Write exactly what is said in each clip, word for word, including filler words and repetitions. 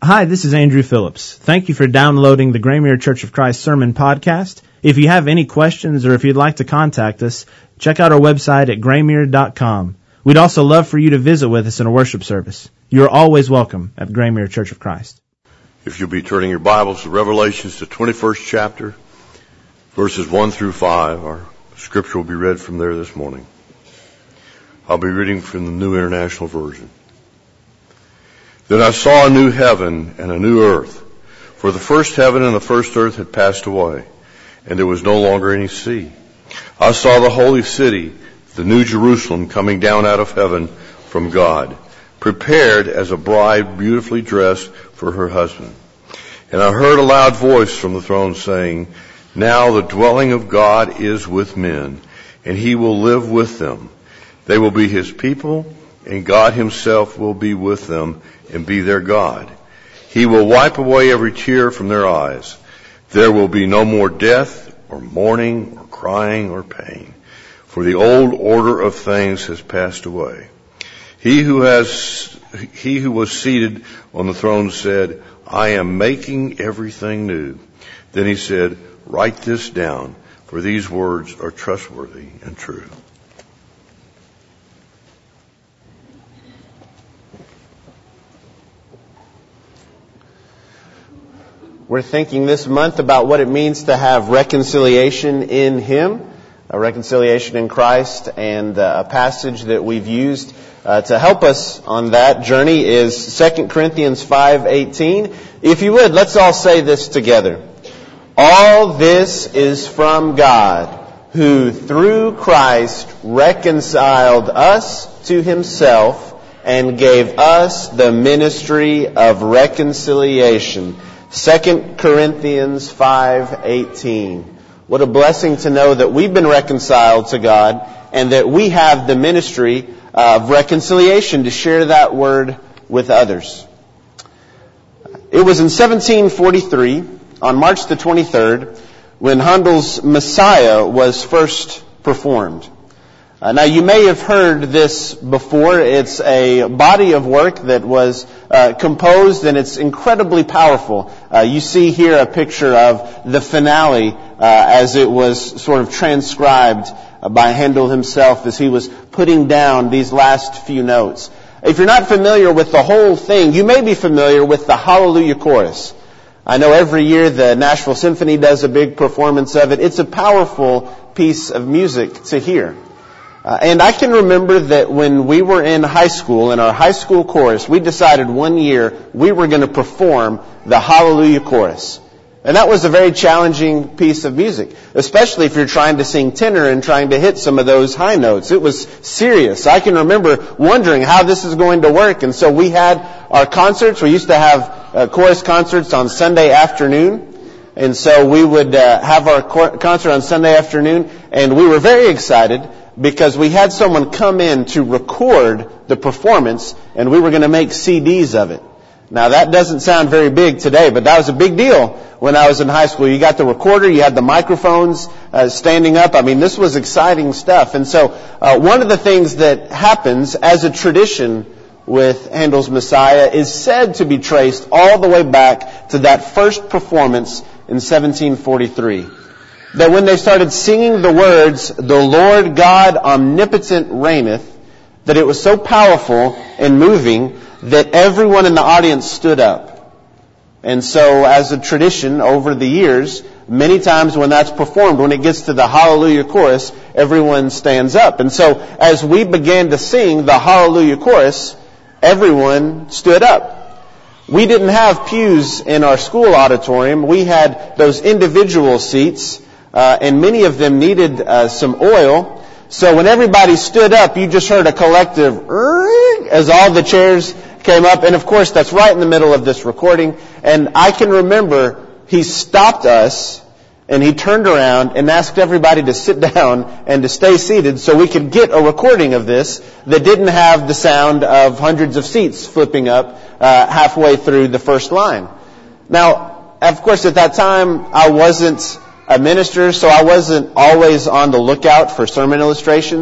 Hi, this is Andrew Phillips. Thank you for downloading the Graymere Church of Christ Sermon Podcast. If you have any questions or if you'd like to contact us, check out our website at graymere dot com. We'd also love for you to visit with us in a worship service. You are always welcome at Graymere Church of Christ. If you'll be turning your Bibles to Revelations, the twenty-first chapter, verses one through five, our scripture will be read from there this morning. I'll be reading from the New International Version. Then I saw a new heaven and a new earth, for the first heaven and the first earth had passed away, and there was no longer any sea. I saw the holy city, the new Jerusalem, coming down out of heaven from God, prepared as a bride beautifully dressed for her husband. And I heard a loud voice from the throne saying, "Now the dwelling of God is with men, and he will live with them. They will be his people, and God himself will be with them and be their God. He will wipe away every tear from their eyes. There will be no more death or mourning or crying or pain, for the old order of things has passed away." He who has, he who was seated on the throne said, "I am making everything new." Then he said, "Write this down, for these words are trustworthy and true." We're thinking this month about what it means to have reconciliation in Him, a reconciliation in Christ, and a passage that we've used uh, to help us on that journey is Second Corinthians five eighteen. If you would, let's all say this together. All this is from God, who through Christ reconciled us to Himself and gave us the ministry of reconciliation. Second Corinthians five eighteen. What a blessing to know that we've been reconciled to God and that we have the ministry of reconciliation to share that word with others. It was in seventeen forty-three, on March the twenty-third, when Handel's Messiah was first performed. Uh, now, you may have heard this before. It's a body of work that was uh, composed, and it's incredibly powerful. Uh, you see here a picture of the finale uh, as it was sort of transcribed uh, by Handel himself as he was putting down these last few notes. If you're not familiar with the whole thing, you may be familiar with the Hallelujah Chorus. I know every year the Nashville Symphony does a big performance of it. It's a powerful piece of music to hear. Uh, and I can remember that when we were in high school, in our high school chorus, we decided one year we were going to perform the Hallelujah Chorus. And that was a very challenging piece of music, especially if you're trying to sing tenor and trying to hit some of those high notes. It was serious. I can remember wondering how this is going to work. And so we had our concerts. We used to have uh, chorus concerts on Sunday afternoon. And so we would uh, have our cor- concert on Sunday afternoon, and we were very excited because we had someone come in to record the performance, and we were going to make C Ds of it. Now, that doesn't sound very big today, but that was a big deal when I was in high school. You got the recorder, you had the microphones uh, standing up. I mean, this was exciting stuff. And so uh, one of the things that happens as a tradition with Handel's Messiah is said to be traced all the way back to that first performance in seventeen forty-three. That when they started singing the words, "The Lord God omnipotent reigneth," that it was so powerful and moving that everyone in the audience stood up. And so as a tradition over the years, many times when that's performed, when it gets to the Hallelujah Chorus, everyone stands up. And so as we began to sing the Hallelujah Chorus, everyone stood up. We didn't have pews in our school auditorium. We had those individual seats. Uh, and many of them needed uh, some oil. So when everybody stood up, you just heard a collective as all the chairs came up. And of course, that's right in the middle of this recording. And I can remember he stopped us and he turned around and asked everybody to sit down and to stay seated so we could get a recording of this that didn't have the sound of hundreds of seats flipping up uh, halfway through the first line. Now, of course, at that time, I wasn't a minister, so I wasn't always on the lookout for sermon illustrations.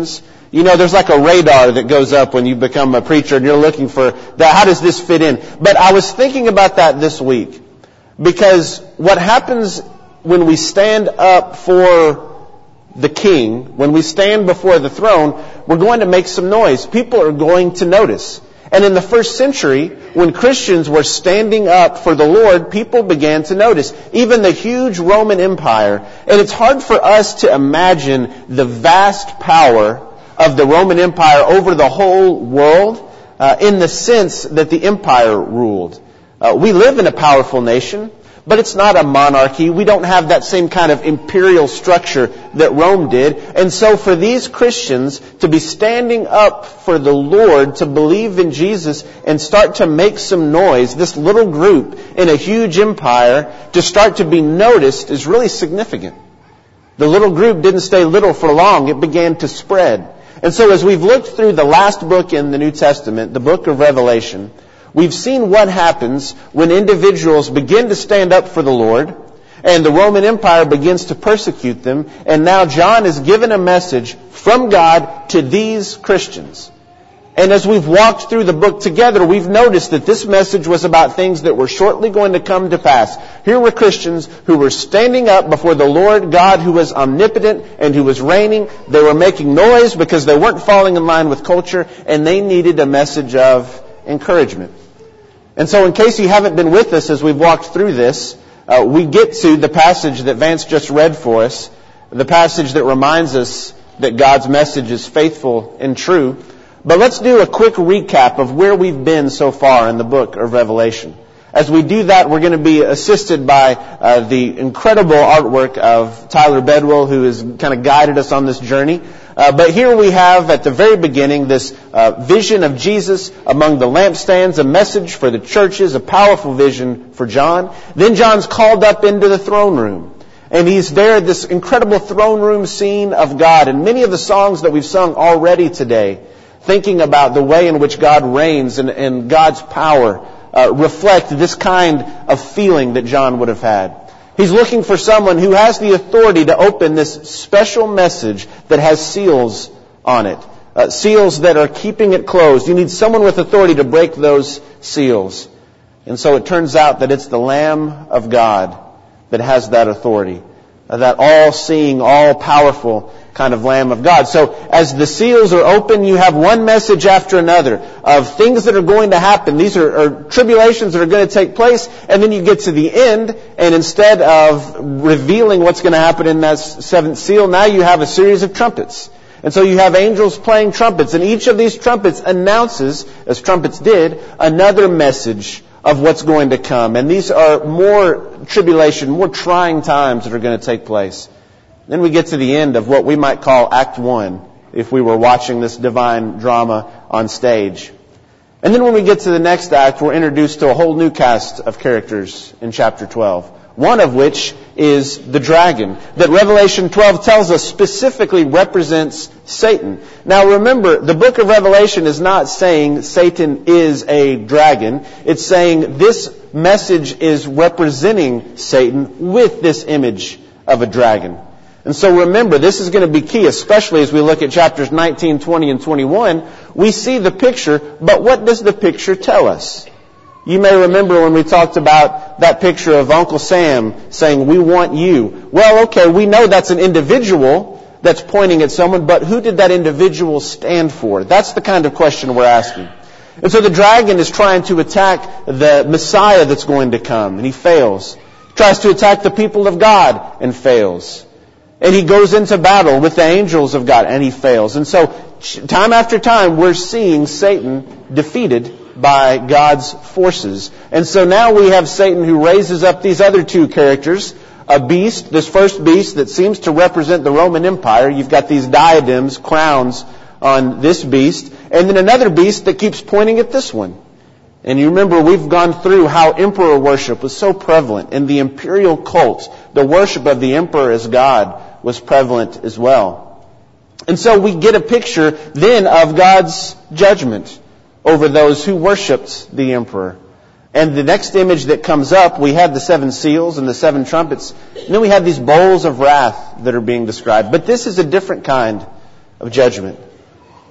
You know, there's like a radar that goes up when you become a preacher and you're looking for that. How does this fit in? But I was thinking about that this week, because what happens when we stand up for the King, when we stand before the throne, we're going to make some noise. People are going to notice. And in the first century, when Christians were standing up for the Lord, people began to notice. Even the huge Roman Empire. And it's hard for us to imagine the vast power of the Roman Empire over the whole world, uh, in the sense that the empire ruled. Uh, we live in a powerful nation, but it's not a monarchy. We don't have that same kind of imperial structure that Rome did. And so for these Christians to be standing up for the Lord, to believe in Jesus and start to make some noise, this little group in a huge empire, to start to be noticed is really significant. The little group didn't stay little for long. It began to spread. And so as we've looked through the last book in the New Testament, the book of Revelation, we've seen what happens when individuals begin to stand up for the Lord and the Roman Empire begins to persecute them. And now John is given a message from God to these Christians. And as we've walked through the book together, we've noticed that this message was about things that were shortly going to come to pass. Here were Christians who were standing up before the Lord God, who was omnipotent and who was reigning. They were making noise because they weren't falling in line with culture, and they needed a message of encouragement. And so in case you haven't been with us as we've walked through this, uh, we get to the passage that Vance just read for us, the passage that reminds us that God's message is faithful and true. But let's do a quick recap of where we've been so far in the book of Revelation. As we do that, we're going to be assisted by uh, the incredible artwork of Tyler Bedwell, who has kind of guided us on this journey. Uh, but here we have at the very beginning this uh, vision of Jesus among the lampstands, a message for the churches, a powerful vision for John. Then John's called up into the throne room. And he's there at this incredible throne room scene of God. And many of the songs that we've sung already today, thinking about the way in which God reigns and, and God's power, uh, reflect this kind of feeling that John would have had. He's looking for someone who has the authority to open this special message that has seals on it. Uh, seals that are keeping it closed. You need someone with authority to break those seals. And so it turns out that it's the Lamb of God that has that authority. Uh, that all-seeing, all-powerful kind of Lamb of God. So as the seals are open, you have one message after another of things that are going to happen. These are, are tribulations that are going to take place. And then you get to the end, and instead of revealing what's going to happen in that seventh seal, now you have a series of trumpets. And so you have angels playing trumpets. And each of these trumpets announces, as trumpets did, another message of what's going to come. And these are more tribulation, more trying times that are going to take place. Then we get to the end of what we might call Act One, if we were watching this divine drama on stage. And then when we get to the next act, we're introduced to a whole new cast of characters in chapter twelve. One of which is the dragon, that Revelation twelve tells us specifically represents Satan. Now remember, the book of Revelation is not saying Satan is a dragon. It's saying this message is representing Satan with this image of a dragon. And so remember, this is going to be key, especially as we look at chapters nineteen, twenty, and twenty-one. We see the picture, but what does the picture tell us? You may remember when we talked about that picture of Uncle Sam saying, "We want you." Well, okay, we know that's an individual that's pointing at someone, but who did that individual stand for? That's the kind of question we're asking. And so the dragon is trying to attack the Messiah that's going to come, and he fails. He tries to attack the people of God and fails. And he goes into battle with the angels of God, and he fails. And so, time after time, we're seeing Satan defeated by God's forces. And so now we have Satan who raises up these other two characters. A beast, this first beast that seems to represent the Roman Empire. You've got these diadems, crowns on this beast. And then another beast that keeps pointing at this one. And you remember we've gone through how emperor worship was so prevalent in the imperial cults. The worship of the emperor as God was prevalent as well. And so we get a picture then of God's judgment over those who worshipped the emperor. And the next image that comes up, we have the seven seals and the seven trumpets. And then we have these bowls of wrath that are being described. But this is a different kind of judgment.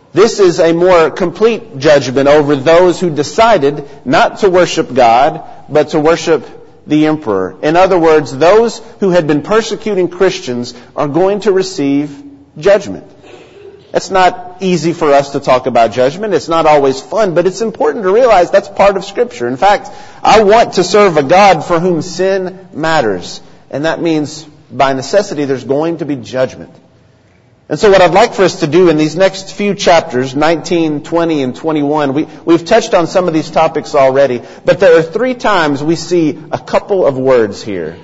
This is a more complete judgment over those who decided not to worship God, but to worship the emperor. In other words, those who had been persecuting Christians are going to receive judgment. It's not easy for us to talk about judgment. It's not always fun, but it's important to realize that's part of Scripture. In fact, I want to serve a God for whom sin matters. And that means, by necessity, there's going to be judgment. And so what I'd like for us to do in these next few chapters, nineteen, twenty, and twenty-one, we, we've touched on some of these topics already, but there are three times we see a couple of words here.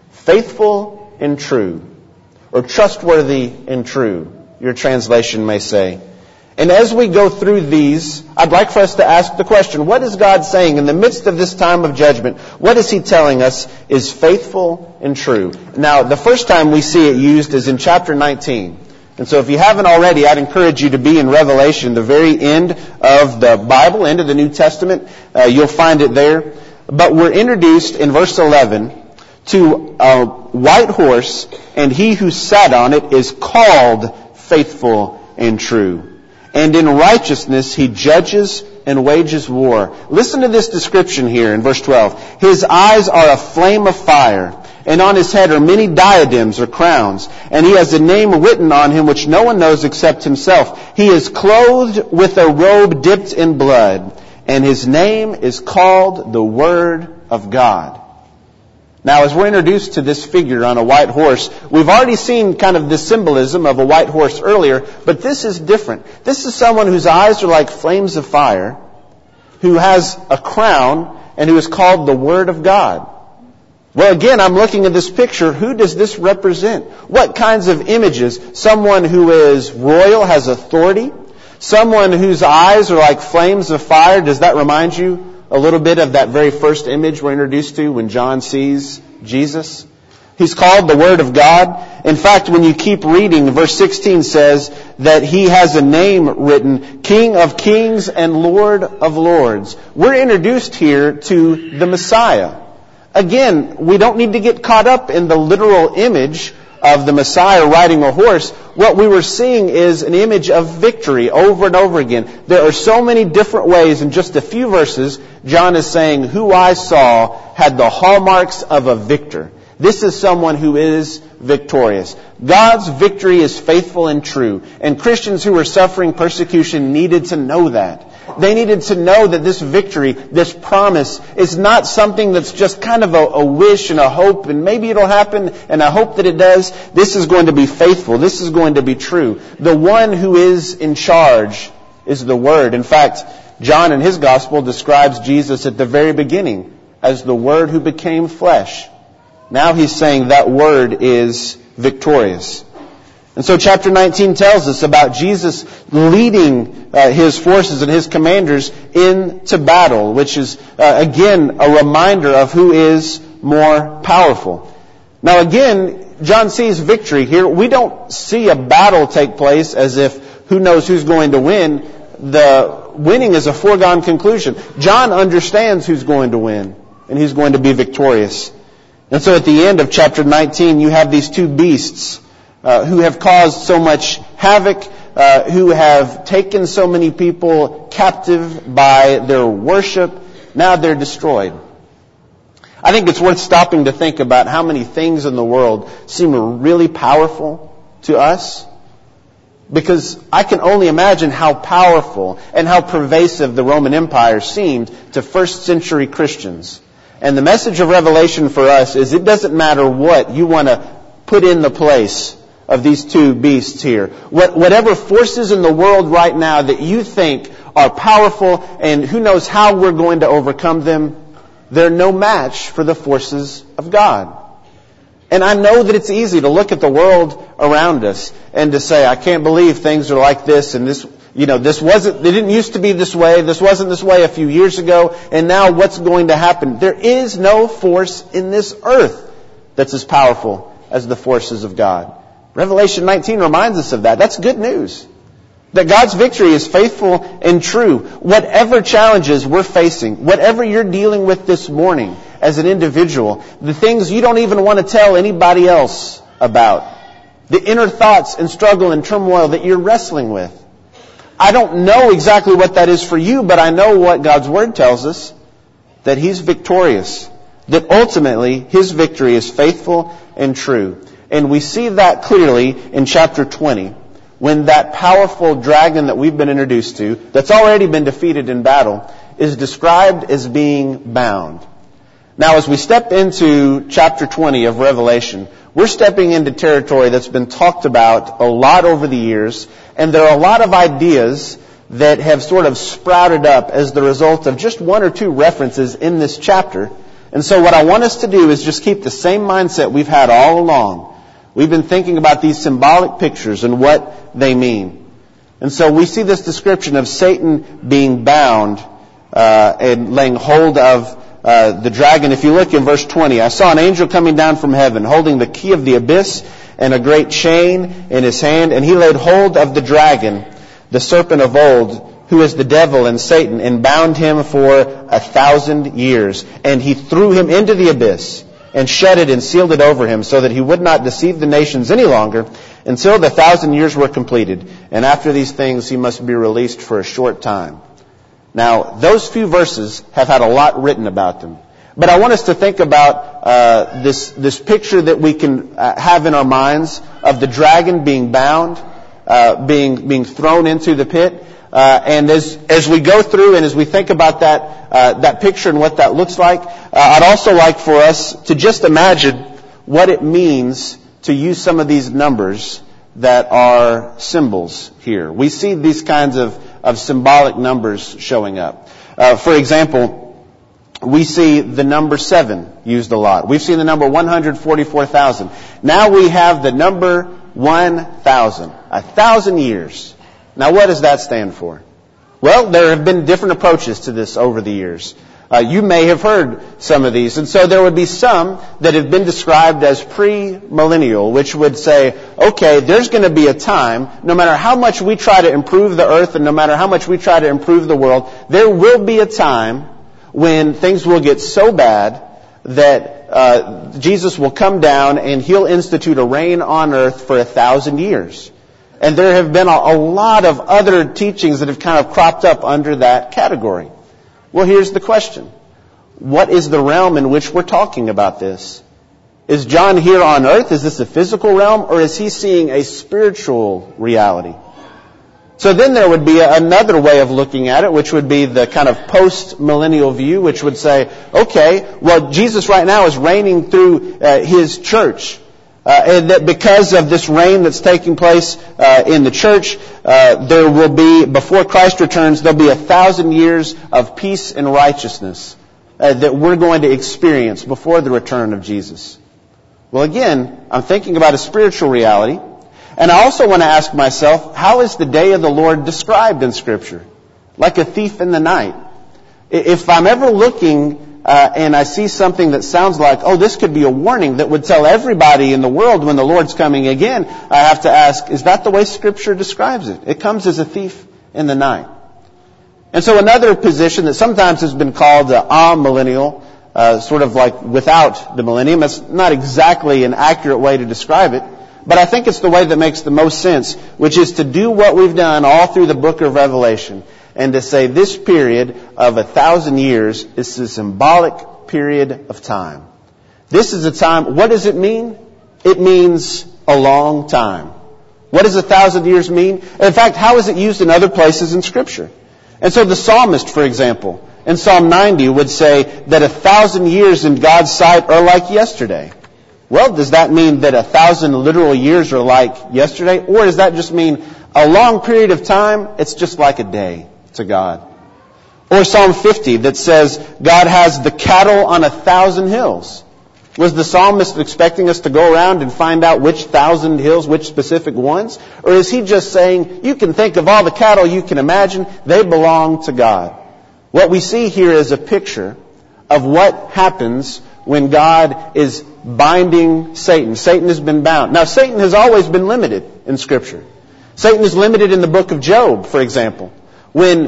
Faithful and true, or trustworthy and true, your translation may say. And as we go through these, I'd like for us to ask the question, what is God saying in the midst of this time of judgment? What is He telling us is faithful and true? Now, the first time we see it used is in chapter nineteen. And so if you haven't already, I'd encourage you to be in Revelation, the very end of the Bible, end of the New Testament. Uh, you'll find it there. But we're introduced in verse eleven to a white horse, and he who sat on it is called faithful and true. And in righteousness he judges and wages war. Listen to this description here in verse twelve. His eyes are a flame of fire, and on his head are many diadems or crowns. And he has a name written on him which no one knows except himself. He is clothed with a robe dipped in blood, and his name is called the Word of God. Now, as we're introduced to this figure on a white horse, we've already seen kind of the symbolism of a white horse earlier, but this is different. This is someone whose eyes are like flames of fire, who has a crown, and who is called the Word of God. Well, again, I'm looking at this picture. Who does this represent? What kinds of images? Someone who is royal, has authority. Someone whose eyes are like flames of fire. Does that remind you a little bit of that very first image we're introduced to when John sees Jesus? He's called the Word of God. In fact, when you keep reading, verse sixteen says that He has a name written, King of Kings and Lord of Lords. We're introduced here to the Messiah. Again, we don't need to get caught up in the literal image of the Messiah riding a horse. What we were seeing is an image of victory over and over again. There are so many different ways. In just a few verses, John is saying, who I saw had the hallmarks of a victor. This is someone who is victorious. God's victory is faithful and true. And Christians who were suffering persecution needed to know that. They needed to know that this victory, this promise, is not something that's just kind of a, a wish and a hope, and maybe it'll happen, and I hope that it does. This is going to be faithful. This is going to be true. The one who is in charge is the Word. In fact, John in his Gospel describes Jesus at the very beginning as the Word who became flesh. Now he's saying that Word is victorious. And so chapter nineteen tells us about Jesus leading uh, His forces and His commanders into battle, which is, uh, again, a reminder of who is more powerful. Now again, John sees victory here. We don't see a battle take place as if who knows who's going to win. The winning is a foregone conclusion. John understands who's going to win, and he's going to be victorious. And so at the end of chapter nineteen, you have these two beasts Uh, who have caused so much havoc, uh, who have taken so many people captive by their worship. Now they're destroyed. I think it's worth stopping to think about how many things in the world seem really powerful to us. Because I can only imagine how powerful and how pervasive the Roman Empire seemed to first century Christians. And the message of Revelation for us is it doesn't matter what you want to put in the place of these two beasts here. What, whatever forces in the world right now that you think are powerful and who knows how we're going to overcome them, they're no match for the forces of God. And I know that it's easy to look at the world around us and to say, I can't believe things are like this and this, you know, this wasn't, they didn't used to be this way, this wasn't this way a few years ago, and now what's going to happen? There is no force in this earth that's as powerful as the forces of God. Revelation nineteen reminds us of that. That's good news. That God's victory is faithful and true. Whatever challenges we're facing, whatever you're dealing with this morning as an individual, the things you don't even want to tell anybody else about, the inner thoughts and struggle and turmoil that you're wrestling with, I don't know exactly what that is for you, but I know what God's Word tells us, that He's victorious, that ultimately His victory is faithful and true. And we see that clearly in chapter twenty, when that powerful dragon that we've been introduced to, that's already been defeated in battle, is described as being bound. Now, as we step into chapter twenty of Revelation, we're stepping into territory that's been talked about a lot over the years, and there are a lot of ideas that have sort of sprouted up as the result of just one or two references in this chapter. And so what I want us to do is just keep the same mindset we've had all along. We've been thinking about these symbolic pictures and what they mean. And so we see this description of Satan being bound uh, and laying hold of uh, the dragon. If you look in verse twenty, I saw an angel coming down from heaven, holding the key of the abyss and a great chain in his hand, and he laid hold of the dragon, the serpent of old, who is the devil and Satan, and bound him for a thousand years. And he threw him into the abyss, and shut it and sealed it over him, so that he would not deceive the nations any longer, until the thousand years were completed. And after these things he must be released for a short time. Now, those few verses have had a lot written about them. But I want us to think about uh, this this picture that we can uh, have in our minds of the dragon being bound, uh, being being thrown into the pit. Uh, and as as we go through and as we think about that uh, that picture and what that looks like, uh, I'd also like for us to just imagine what it means to use some of these numbers that are symbols here. We see these kinds of, of symbolic numbers showing up. Uh, for example, we see the number seven used a lot. We've seen the number one hundred forty-four thousand. Now we have the number one thousand. A thousand years. Now, what does that stand for? Well, there have been different approaches to this over the years. Uh, you may have heard some of these. And so there would be some that have been described as pre-millennial, which would say, okay, there's going to be a time, no matter how much we try to improve the earth and no matter how much we try to improve the world, there will be a time when things will get so bad that uh, Jesus will come down and He'll institute a reign on earth for a thousand years. And there have been a, a lot of other teachings that have kind of cropped up under that category. Well, here's the question. What is the realm in which we're talking about this? Is John here on earth? Is this a physical realm? Or is he seeing a spiritual reality? So then there would be another way of looking at it, which would be the kind of post-millennial view, which would say, okay, well, Jesus right now is reigning through uh, His church. Uh, and that because of this reign that's taking place uh, in the church, uh, there will be, before Christ returns, there'll be a thousand years of peace and righteousness uh, that we're going to experience before the return of Jesus. Well, again, I'm thinking about a spiritual reality. And I also want to ask myself, how is the day of the Lord described in Scripture? Like a thief in the night. If I'm ever looking Uh, and I see something that sounds like, oh, this could be a warning that would tell everybody in the world when the Lord's coming again, I have to ask, is that the way Scripture describes it? It comes as a thief in the night. And so another position that sometimes has been called uh, amillennial, uh, sort of like without the millennium, it's not exactly an accurate way to describe it, but I think it's the way that makes the most sense, which is to do what we've done all through the book of Revelation, and to say this period of a thousand years is a symbolic period of time. This is a time, what does it mean? It means a long time. What does a thousand years mean? In fact, how is it used in other places in Scripture? And so the psalmist, for example, in Psalm ninety would say that a thousand years in God's sight are like yesterday. Well, does that mean that a thousand literal years are like yesterday? Or does that just mean a long period of time, it's just like a day to God? Or Psalm fifty that says God has the cattle on a thousand hills. Was the psalmist expecting us to go around and find out which thousand hills, which specific ones? Or is he just saying, you can think of all the cattle you can imagine, they belong to God? What we see here is a picture of what happens when God is binding Satan. Satan has been bound. Now, Satan has always been limited in Scripture. Satan is limited in the book of Job, for example. When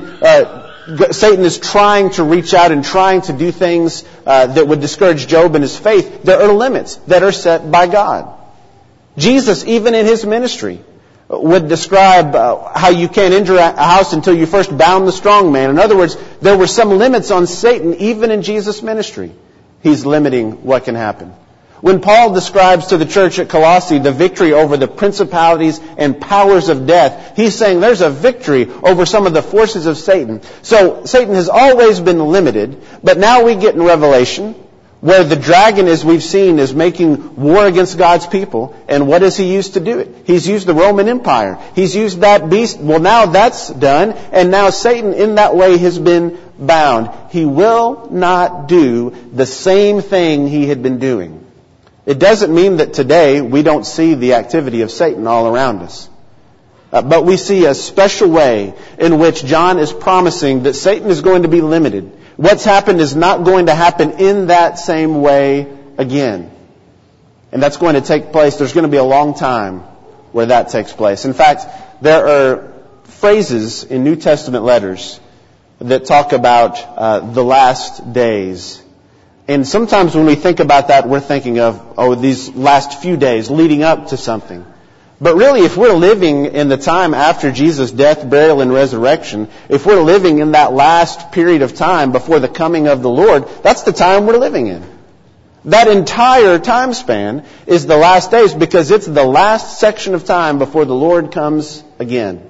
uh, Satan is trying to reach out and trying to do things uh, that would discourage Job and his faith, there are limits that are set by God. Jesus, even in His ministry, would describe uh, how you can't enter a house until you first bound the strong man. In other words, there were some limits on Satan even in Jesus' ministry. He's limiting what can happen. When Paul describes to the church at Colossae the victory over the principalities and powers of death, he's saying there's a victory over some of the forces of Satan. So Satan has always been limited, but now we get in Revelation where the dragon, as we've seen, is making war against God's people. And what has he used to do it? He's used the Roman Empire. He's used that beast. Well, now that's done. And now Satan, in that way, has been bound. He will not do the same thing he had been doing. It doesn't mean that today we don't see the activity of Satan all around us. Uh, but we see a special way in which John is promising that Satan is going to be limited. What's happened is not going to happen in that same way again. And that's going to take place. There's going to be a long time where that takes place. In fact, there are phrases in New Testament letters that talk about uh, the last days. And sometimes when we think about that, we're thinking of, oh, these last few days leading up to something. But really, if we're living in the time after Jesus' death, burial, and resurrection, if we're living in that last period of time before the coming of the Lord, that's the time we're living in. That entire time span is the last days because it's the last section of time before the Lord comes again.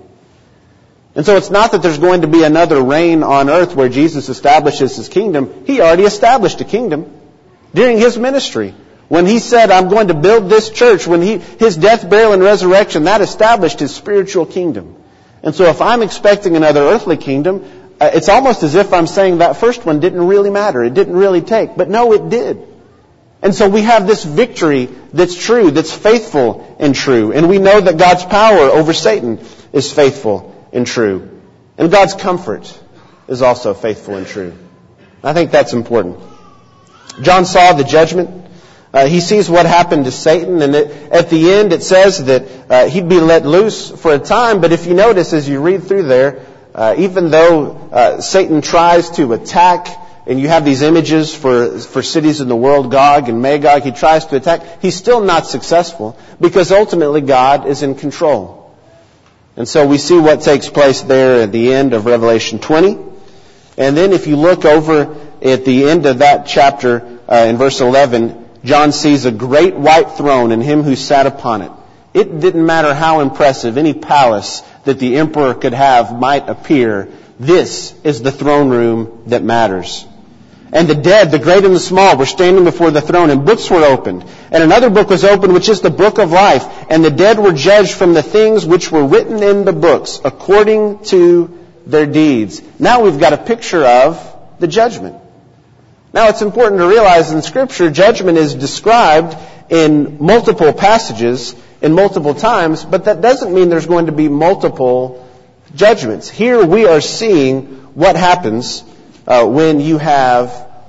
And so it's not that there's going to be another reign on earth where Jesus establishes His kingdom. He already established a kingdom during His ministry. When He said, I'm going to build this church, when he, His death, burial, and resurrection, that established His spiritual kingdom. And so if I'm expecting another earthly kingdom, uh, it's almost as if I'm saying that first one didn't really matter. It didn't really take. But no, it did. And so we have this victory that's true, that's faithful and true. And we know that God's power over Satan is faithful and true. And God's comfort is also faithful and true. I think that's important. John saw the judgment. Uh, he sees what happened to Satan, and it, at the end it says that uh, he'd be let loose for a time. But if you notice as you read through there, uh, even though uh, Satan tries to attack, and you have these images for for cities in the world, Gog and Magog, he tries to attack, he's still not successful because ultimately God is in control. And so we see what takes place there at the end of Revelation twenty. And then if you look over at the end of that chapter uh, in verse eleven, John sees a great white throne and Him who sat upon it. It didn't matter how impressive any palace that the emperor could have might appear. This is the throne room that matters. And the dead, the great and the small, were standing before the throne, and books were opened. And another book was opened, which is the book of life. And the dead were judged from the things which were written in the books, according to their deeds. Now we've got a picture of the judgment. Now it's important to realize in Scripture, judgment is described in multiple passages, in multiple times, but that doesn't mean there's going to be multiple judgments. Here we are seeing what happens uh, when you have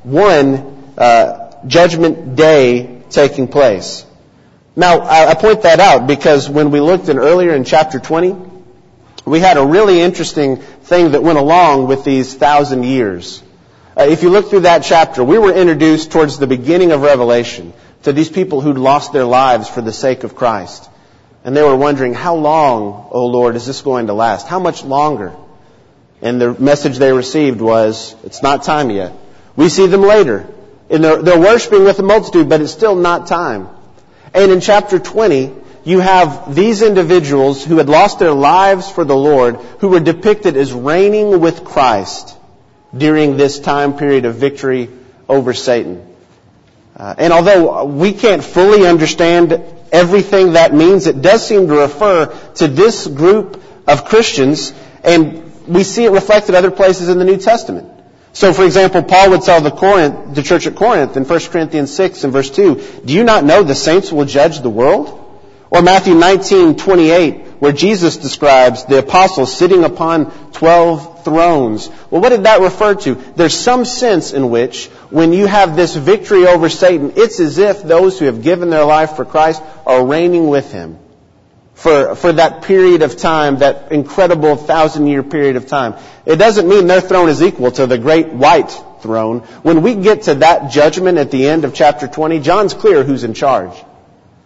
one uh, judgment day taking place. Now, I, I point that out because when we looked in earlier in chapter twenty, we had a really interesting thing that went along with these thousand years. Uh, if you look through that chapter, we were introduced towards the beginning of Revelation to these people who'd lost their lives for the sake of Christ. And they were wondering, how long, O Lord, is this going to last? How much longer? And the message they received was, it's not time yet. We see them later. And they're, they're worshiping with the multitude, but it's still not time. And in chapter twenty, you have these individuals who had lost their lives for the Lord, who were depicted as reigning with Christ during this time period of victory over Satan. Uh, and although we can't fully understand everything that means, it does seem to refer to this group of Christians, and we see it reflected other places in the New Testament. So, for example, Paul would tell the Corinth, the church at Corinth in First Corinthians six and verse two, do you not know the saints will judge the world? Or Matthew nineteen twenty-eight, where Jesus describes the apostles sitting upon twelve thrones. Well, what did that refer to? There's some sense in which when you have this victory over Satan, it's as if those who have given their life for Christ are reigning with Him for, for that period of time, that incredible thousand-year period of time. It doesn't mean their throne is equal to the great white throne. When we get to that judgment at the end of chapter twenty, John's clear who's in charge.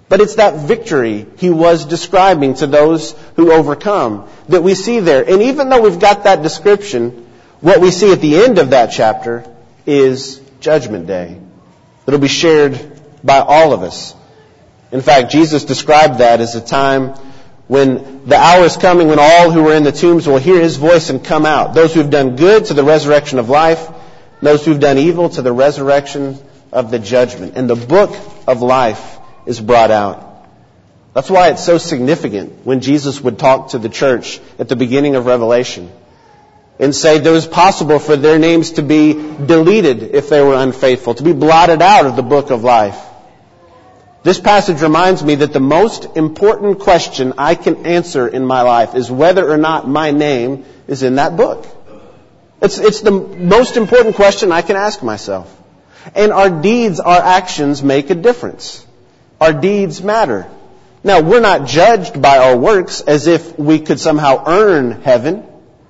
But it's that victory he was describing to those who overcome that we see there. And even though we've got that description, what we see at the end of that chapter is Judgment Day. It'll be shared by all of us. In fact, Jesus described that as a time when the hour is coming when all who are in the tombs will hear his voice and come out. Those who have done good to the resurrection of life, those who have done evil to the resurrection of the judgment. And the book of life is brought out. That's why it's so significant when Jesus would talk to the church at the beginning of Revelation and say that it was possible for their names to be deleted if they were unfaithful, to be blotted out of the book of life. This passage reminds me that the most important question I can answer in my life is whether or not my name is in that book. It's, it's the most important question I can ask myself. And our deeds, our actions make a difference. Our deeds matter. Now, we're not judged by our works as if we could somehow earn heaven,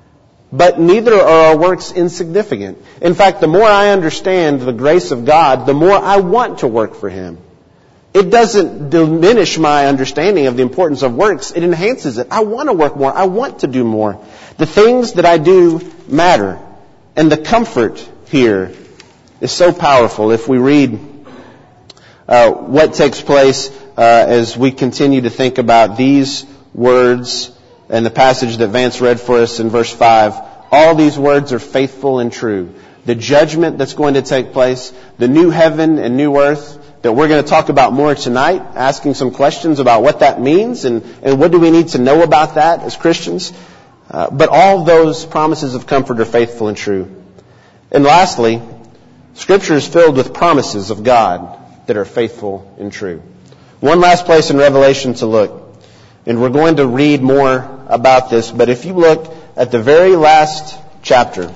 but neither are our works insignificant. In fact, the more I understand the grace of God, the more I want to work for Him. It doesn't diminish my understanding of the importance of works. It enhances it. I want to work more. I want to do more. The things that I do matter. And the comfort here is so powerful. If we read uh, what takes place uh, as we continue to think about these words and the passage that Vance read for us in verse five, all these words are faithful and true. The judgment that's going to take place, the new heaven and new earth, that we're going to talk about more tonight, asking some questions about what that means and, and what do we need to know about that as Christians. Uh, but all those promises of comfort are faithful and true. And lastly, Scripture is filled with promises of God that are faithful and true. One last place in Revelation to look, and we're going to read more about this, but if you look at the very last chapter,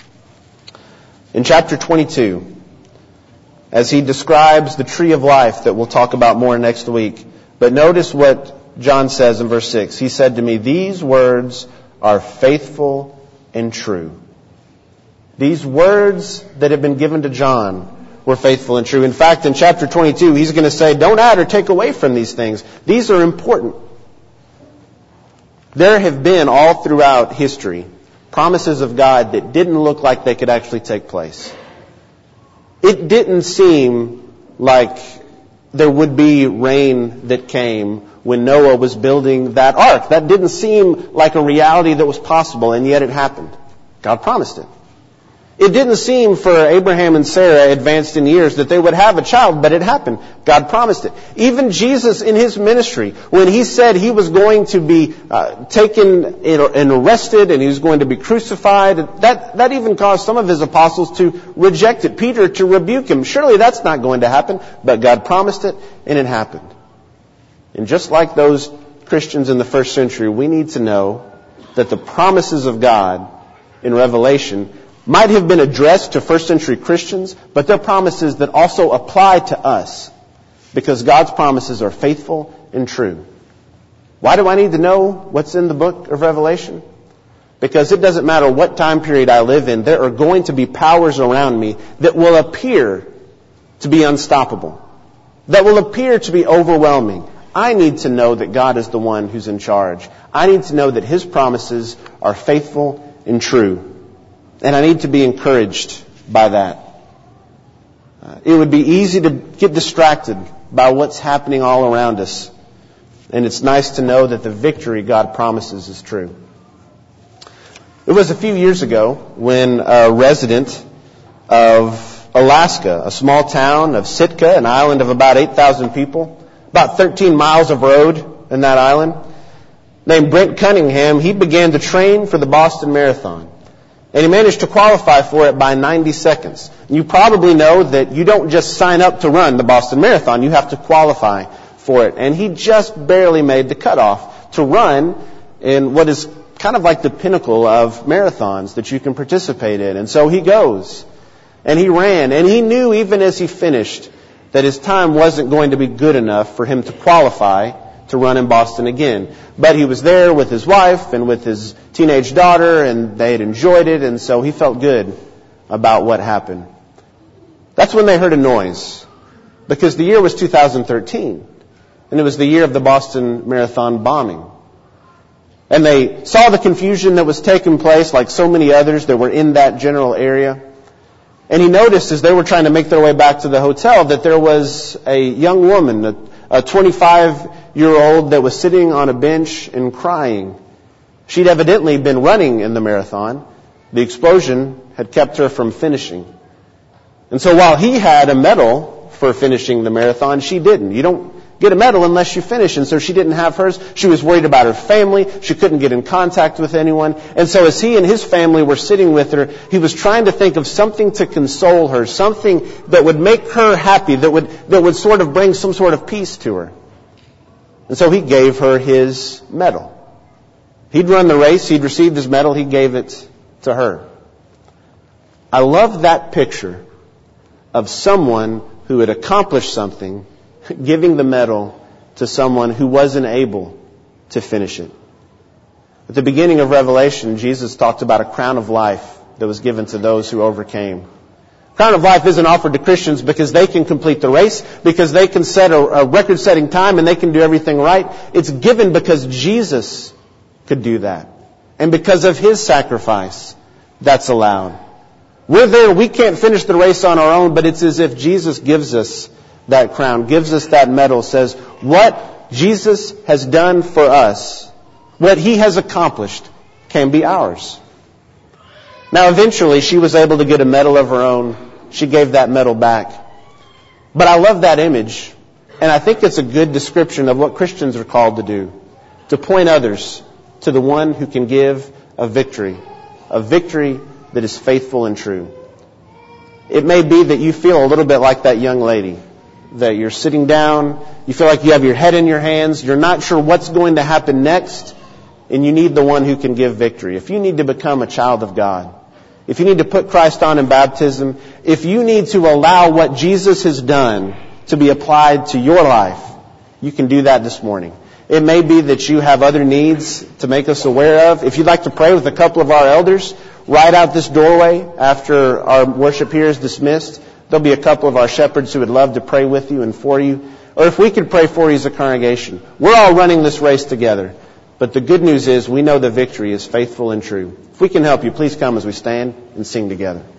in chapter twenty-two, as he describes the tree of life that we'll talk about more next week. But notice what John says in verse six. He said to me, "These words are faithful and true." These words that have been given to John were faithful and true. In fact, in chapter twenty-two, he's going to say, don't add or take away from these things. These are important. There have been all throughout history promises of God that didn't look like they could actually take place. It didn't seem like there would be rain that came when Noah was building that ark. That didn't seem like a reality that was possible, and yet it happened. God promised it. It didn't seem for Abraham and Sarah, advanced in years, that they would have a child, but it happened. God promised it. Even Jesus in His ministry, when He said He was going to be uh, taken and arrested and He was going to be crucified, that, that even caused some of His apostles to reject it. Peter to rebuke Him. Surely that's not going to happen, but God promised it and it happened. And just like those Christians in the first century, we need to know that the promises of God in Revelation might have been addressed to first century Christians, but they're promises that also apply to us because God's promises are faithful and true. Why do I need to know what's in the book of Revelation? Because it doesn't matter what time period I live in, there are going to be powers around me that will appear to be unstoppable, that will appear to be overwhelming. I need to know that God is the one who's in charge. I need to know that His promises are faithful and true. And I need to be encouraged by that. Uh, it would be easy to get distracted by what's happening all around us. And it's nice to know that the victory God promises is true. It was a few years ago when a resident of Alaska, a small town of Sitka, an island of about eight thousand people, about thirteen miles of road in that island, named Brent Cunningham, he began to train for the Boston Marathon. And he managed to qualify for it by ninety seconds. You probably know that you don't just sign up to run the Boston Marathon. You have to qualify for it. And he just barely made the cutoff to run in what is kind of like the pinnacle of marathons that you can participate in. And so he goes. And he ran. And he knew even as he finished that his time wasn't going to be good enough for him to qualify to run in Boston again. But he was there with his wife and with his teenage daughter, and they had enjoyed it, and so he felt good about what happened. That's when they heard a noise, because the year was two thousand thirteen. And it was the year of the Boston Marathon bombing. And they saw the confusion that was taking place, like so many others that were in that general area. And he noticed as they were trying to make their way back to the hotel that there was a young woman, a, a twenty-five-year-old that was sitting on a bench and crying. She'd evidently been running in the marathon. The explosion had kept her from finishing. And so while he had a medal for finishing the marathon, she didn't. You don't get a medal unless you finish. And so she didn't have hers. She was worried about her family. She couldn't get in contact with anyone. And so as he and his family were sitting with her, he was trying to think of something to console her, something that would make her happy, that would, that would sort of bring some sort of peace to her. And so he gave her his medal. He'd run the race. He'd received his medal. He gave it to her. I love that picture of someone who had accomplished something, giving the medal to someone who wasn't able to finish it. At the beginning of Revelation, Jesus talked about a crown of life that was given to those who overcame. Crown of life isn't offered to Christians because they can complete the race, because they can set a, a record-setting time and they can do everything right. It's given because Jesus could do that. And because of His sacrifice, that's allowed. We're there, we can't finish the race on our own, but it's as if Jesus gives us that crown, gives us that medal, says, what Jesus has done for us, what He has accomplished, can be ours. Now eventually she was able to get a medal of her own. She gave that medal back. But I love that image, and I think it's a good description of what Christians are called to do, to point others to the one who can give a victory, a victory that is faithful and true. It may be that you feel a little bit like that young lady, that you're sitting down, you feel like you have your head in your hands, you're not sure what's going to happen next, and you need the one who can give victory. If you need to become a child of God, if you need to put Christ on in baptism, if you need to allow what Jesus has done to be applied to your life, you can do that this morning. It may be that you have other needs to make us aware of. If you'd like to pray with a couple of our elders, right out this doorway after our worship here is dismissed, there'll be a couple of our shepherds who would love to pray with you and for you. Or if we could pray for you as a congregation. We're all running this race together. But the good news is we know the victory is faithful and true. If we can help you, please come as we stand and sing together.